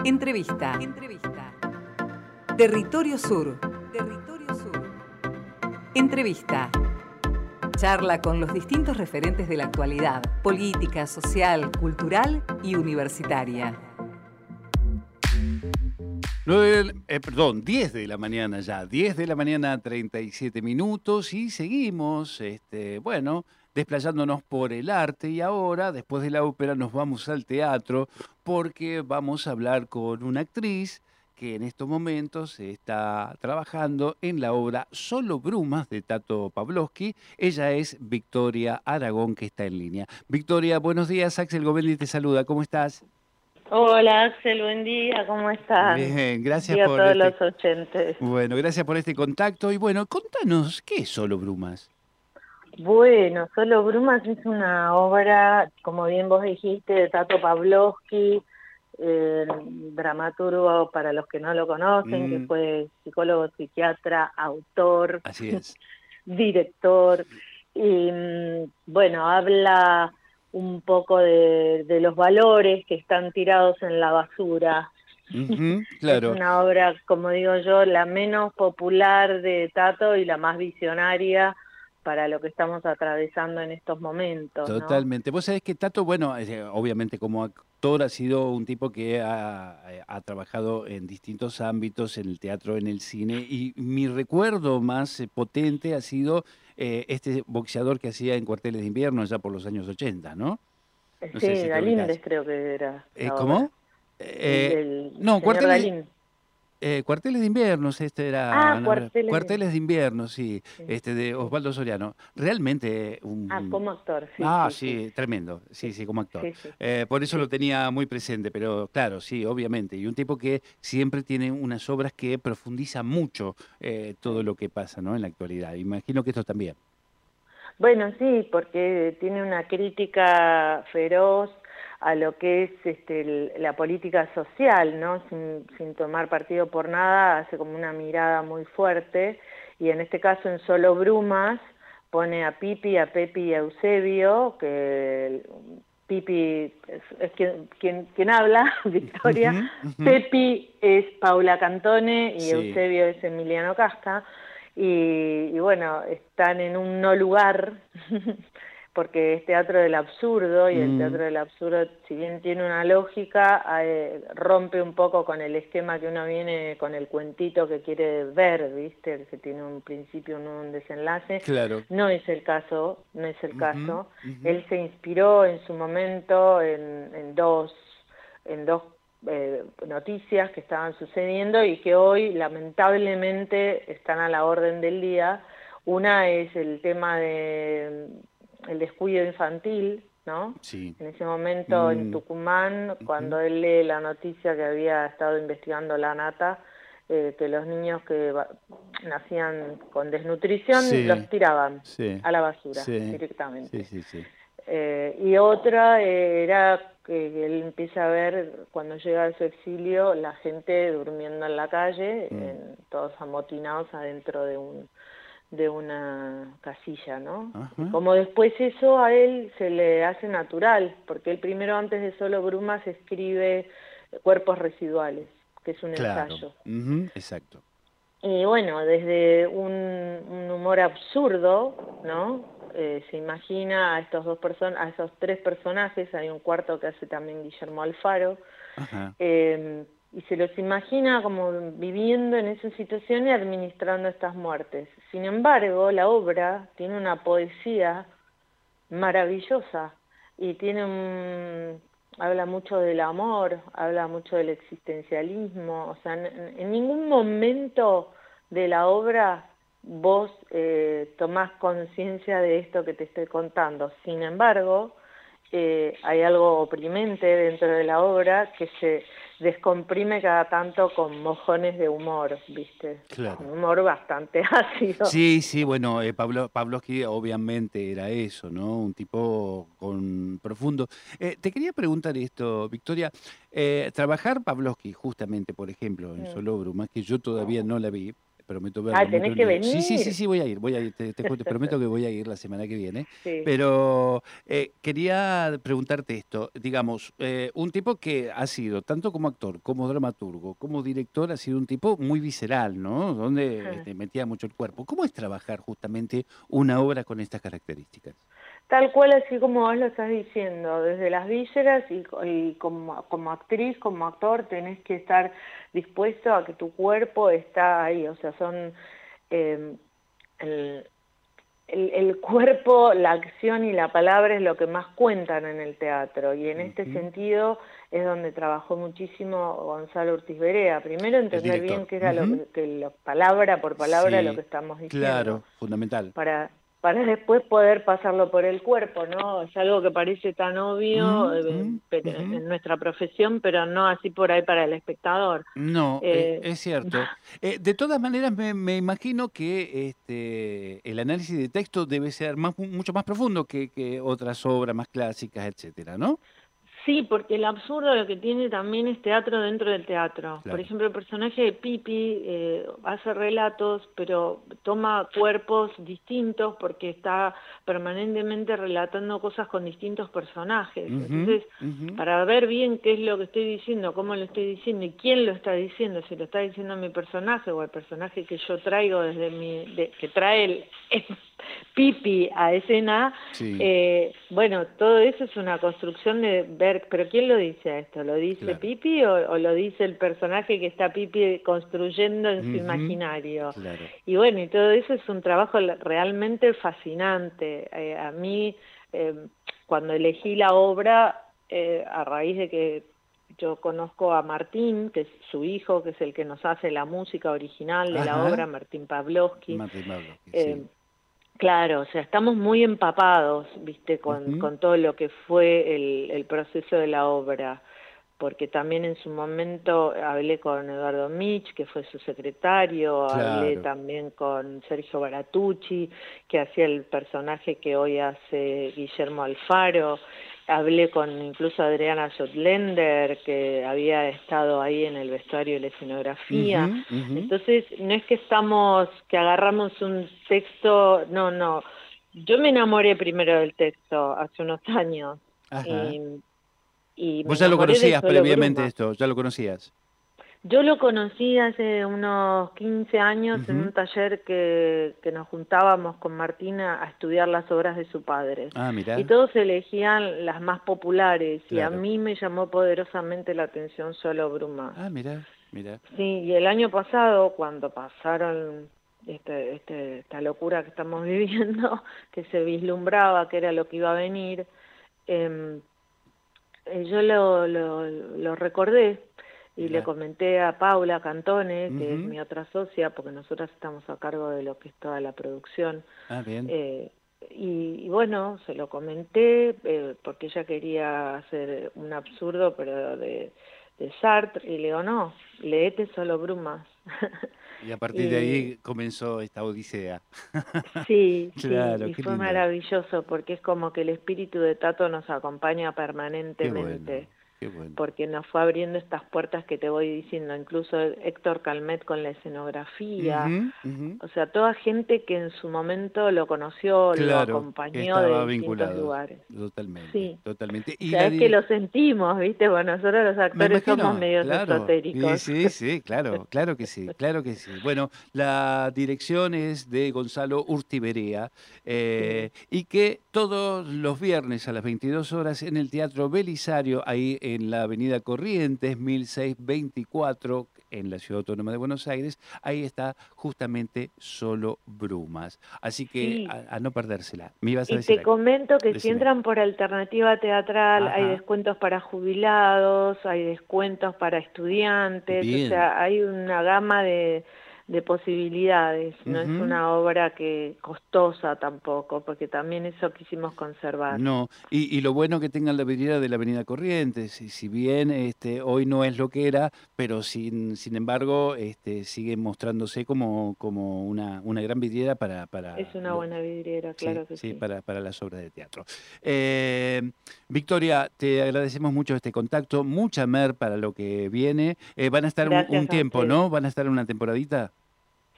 Entrevista. Territorio Sur. Entrevista. Charla con los distintos referentes de la actualidad, política, social, cultural y universitaria. 10 de la mañana ya, 10 de la mañana 37 minutos y seguimos, desplayándonos por el arte y ahora, después de la ópera, nos vamos al teatro porque vamos a hablar con una actriz que en estos momentos está trabajando en la obra Solo Brumas de Tato Pavlovsky. Ella es Victoria Aragón, que está en línea. Victoria, buenos días, Axel Govendi te saluda, ¿cómo estás? Hola Axel, buen día, ¿cómo están? Bien, gracias Y a por todos los oyentes. Bueno, gracias por este contacto. Y bueno, contanos, ¿qué es Solo Brumas? Bueno, Solo Brumas es una obra, como bien vos dijiste, de Tato Pavlovsky, dramaturgo para los que no lo conocen, que fue psicólogo, psiquiatra, autor, Así es. director, y bueno, habla un poco de los valores que están tirados en la basura. Claro. Es una obra, como digo yo, la menos popular de Tato y la más visionaria para lo que estamos atravesando en estos momentos, ¿no? Totalmente. Vos sabés que Tato, bueno, obviamente como actor ha sido un tipo que ha trabajado en distintos ámbitos, en el teatro, en el cine, y mi recuerdo más potente ha sido este boxeador que hacía en Cuarteles de Invierno allá por los años 80, ¿no? No sé Sí, si te Galíndez ubicás. creo que era la ¿Cómo? obra. El No, señor Galín. Cuarteles de Invierno, era Cuarteles. Cuarteles de Invierno, sí, Sí, de sí. Osvaldo Soriano. Realmente Como actor, sí. sí, tremendo, sí, como actor. Sí. Por eso Sí. lo tenía muy presente, pero claro, sí, obviamente. Y un tipo que siempre tiene unas obras que profundizan mucho todo lo que pasa, ¿no? En la actualidad. Imagino que esto también. Bueno, sí, porque tiene una crítica feroz a lo que es la política social, ¿no? Sin tomar partido por nada, hace como una mirada muy fuerte, y en este caso en Solo Brumas pone a Pipi, a Pepi y a Eusebio, que Pipi es quien habla, Victoria, Pepi es Paula Cantone y Sí. Eusebio es Emiliano Casca. Y bueno, están en un no lugar, porque es teatro del absurdo, y el teatro del absurdo, si bien tiene una lógica, rompe un poco con el esquema que uno viene, con el cuentito que quiere ver, ¿viste? Que tiene un principio, un desenlace. Claro. No es el caso. Él se inspiró en su momento en dos noticias que estaban sucediendo y que hoy lamentablemente están a la orden del día. Una es el tema de el descuido infantil, ¿no? Sí. En ese momento en Tucumán, cuando él lee la noticia que había estado investigando la Nata, que los niños que nacían con desnutrición los tiraban a la basura directamente. Sí. Y otra era que él empieza a ver, cuando llega a su exilio, la gente durmiendo en la calle, todos amotinados adentro de una casilla, ¿no? Y como después eso a él se le hace natural, porque él primero, antes de Solo Brumas, escribe Cuerpos Residuales, que es un ensayo. Exacto. Y bueno, desde un humor absurdo, ¿no? Se imagina a a esos tres personajes, hay un cuarto que hace también Guillermo Alfaro, y se los imagina como viviendo en esa situación y administrando estas muertes. Sin embargo, la obra tiene una poesía maravillosa y habla mucho del amor, habla mucho del existencialismo, o sea, en ningún momento de la obra vos tomás conciencia de esto que te estoy contando. Sin embargo, hay algo oprimente dentro de la obra que se descomprime cada tanto con mojones de humor, ¿viste? Claro. Un humor bastante ácido. Sí, bueno, Pavlovsky obviamente era eso, ¿no? Un tipo profundo. Te quería preguntar esto, Victoria. Trabajar Pavlovsky, justamente, por ejemplo, en Solo Brumas, que yo todavía no la vi, prometo verlo. Tenés que venir. Sí, voy a ir, te prometo que voy a ir la semana que viene. Sí. Pero quería preguntarte esto, digamos, un tipo que ha sido, tanto como actor, como dramaturgo, como director, ha sido un tipo muy visceral, ¿no? Donde metía mucho el cuerpo. ¿Cómo es trabajar justamente una obra con estas características? Tal cual, así como vos lo estás diciendo, desde las vísceras y como actriz, como actor, tenés que estar dispuesto a que tu cuerpo está ahí, o sea, son el cuerpo, la acción y la palabra es lo que más cuentan en el teatro, y en este sentido es donde trabajó muchísimo Gonzalo Urtiz Berea. Primero entender bien qué era palabra por palabra lo que estamos diciendo. Claro, fundamental. Para después poder pasarlo por el cuerpo, ¿no? Es algo que parece tan obvio en nuestra profesión, pero no así por ahí para el espectador. No, es cierto. De todas maneras, me imagino que el análisis de texto debe ser mucho más profundo que otras obras más clásicas, etcétera, ¿no? Sí, porque el absurdo lo que tiene también es teatro dentro del teatro. Claro. Por ejemplo, el personaje de Pipi hace relatos, pero toma cuerpos distintos porque está permanentemente relatando cosas con distintos personajes. Entonces, para ver bien qué es lo que estoy diciendo, cómo lo estoy diciendo y quién lo está diciendo, si lo está diciendo mi personaje o el personaje que yo traigo que trae el Pipi a escena, bueno, todo eso es una construcción de ver, pero ¿quién lo dice esto? ¿Lo dice Pipi o lo dice el personaje que está Pipi construyendo en su imaginario? Claro. Y bueno, y todo eso es un trabajo realmente fascinante. A mí, cuando elegí la obra, a raíz de que yo conozco a Martín, que es su hijo, que es el que nos hace la música original de la obra, Martín Pavlovsky. Claro, o sea, estamos muy empapados, viste, con todo lo que fue el proceso de la obra, porque también en su momento hablé con Eduardo Mich, que fue su secretario, hablé también con Sergio Baratucci, que hacía el personaje que hoy hace Guillermo Alfaro, hablé con incluso Adriana Schottländer, que había estado ahí en el vestuario y la escenografía. Entonces, no es que agarramos un texto, no. Yo me enamoré primero del texto hace unos años. Y ¿Vos ya lo conocías previamente esto? ¿Ya lo conocías? Yo lo conocí hace unos 15 años en un taller que nos juntábamos con Martina a estudiar las obras de su padre. Mirá. Y todos elegían las más populares, y a mí me llamó poderosamente la atención Solo Brumas. Mirá. Sí, y el año pasado, cuando pasaron esta locura que estamos viviendo, que se vislumbraba que era lo que iba a venir, yo lo recordé. Y le comenté a Paula Cantone, que es mi otra socia, porque nosotras estamos a cargo de lo que es toda la producción. Bien. Y bueno, se lo comenté, porque ella quería hacer un absurdo, pero de Sartre, y le digo, no, léete Solo Brumas. Y a partir de ahí comenzó esta odisea. Sí, claro, y fue lindo. maravilloso, porque es como que el espíritu de Tato nos acompaña permanentemente. Qué bueno. Porque nos fue abriendo estas puertas que te voy diciendo, incluso Héctor Calmet con la escenografía, o sea, toda gente que en su momento lo conoció, lo acompañó de distintos lugares. Totalmente. Y es que lo sentimos, ¿viste? Bueno, nosotros los actores somos medios esotéricos. Sí, claro que sí. Bueno, la dirección es de Gonzalo Urtiz Berea, y que todos los viernes a las 22 horas en el Teatro Belisario, ahí en la avenida Corrientes, 1624, en la Ciudad Autónoma de Buenos Aires, ahí está justamente Solo Brumas. Así que a no perdérsela. Me ibas a decir te comento que si entran por alternativa teatral, hay descuentos para jubilados, hay descuentos para estudiantes, o sea, hay una gama de posibilidades, no es una obra que costosa tampoco, porque también eso quisimos conservar. No, y lo bueno que tengan la vidriera de la Avenida Corrientes, y si bien hoy no es lo que era, pero sin embargo sigue mostrándose como una gran vidriera para es una buena vidriera, claro que sí. Para las obras de teatro. Victoria, te agradecemos mucho este contacto, mucha mer para lo que viene. Van a estar un tiempo, ¿no? ¿Van a estar una temporadita?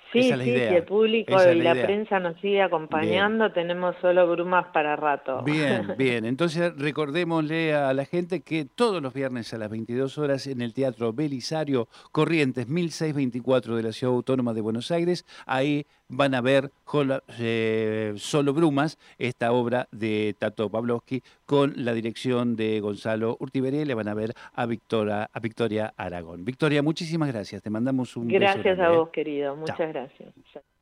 Sí, Esa es la sí, idea. si el público Esa es y la la idea. prensa nos sigue Bien. acompañando, tenemos solo brumas para rato. Bien, bien. Entonces recordémosle a la gente que todos los viernes a las 22 horas en el Teatro Belisario Corrientes 1624 de la Ciudad Autónoma de Buenos Aires, ahí van a ver Solo Brumas, esta obra de Tato Pavlovsky con la dirección de Gonzalo Urtiberea, y le van a ver a Victoria Aragón. Victoria, muchísimas gracias. Te mandamos un beso Gracias a grande, ¿eh? vos, querido. Chao. Muchas gracias.